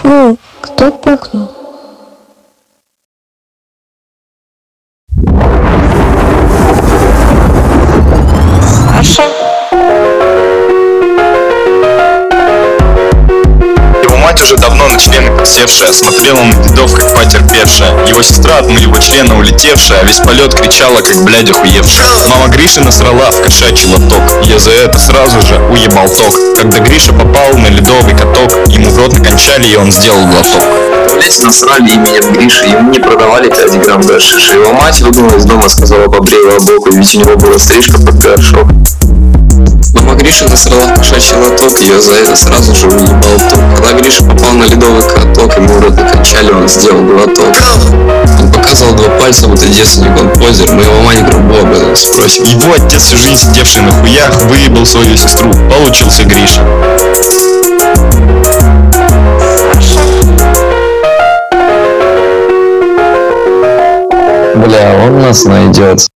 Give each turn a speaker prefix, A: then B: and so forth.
A: Фу, кто пукнул? Саша?
B: Его мать уже давно на члены подсевшая, смотрела на дедов, как потерпевшая. Его сестра от моего члена улетевшая, весь полет кричала, как блядь охуевшая. Мама Гриши насрала в кошачий лоток, я за это сразу же уебал ток. Когда Гриша попал на ледовый каток, ему в рот накончали, и он сделал глоток.
C: В туалете насрали именем Гриши, ему не продавали 5 грамм гашиша. Его мать выгнала из дома, сказала, побрей его боку, ведь у него была стрижка под горшок. Мама Гриши насрала в кошачий лоток, ее за это сразу же уебал ток. Когда Гриша попал на ледовый каток, ему в рот накончали, он сделал глоток. Он показал 2 пальца, будто девственник, он позер, мы его мать грубо об этом спросим.
B: Его отец, всю жизнь сидевший на хуях, выебал свою сестру, получился Гриша.
D: Бля, он нас найдет.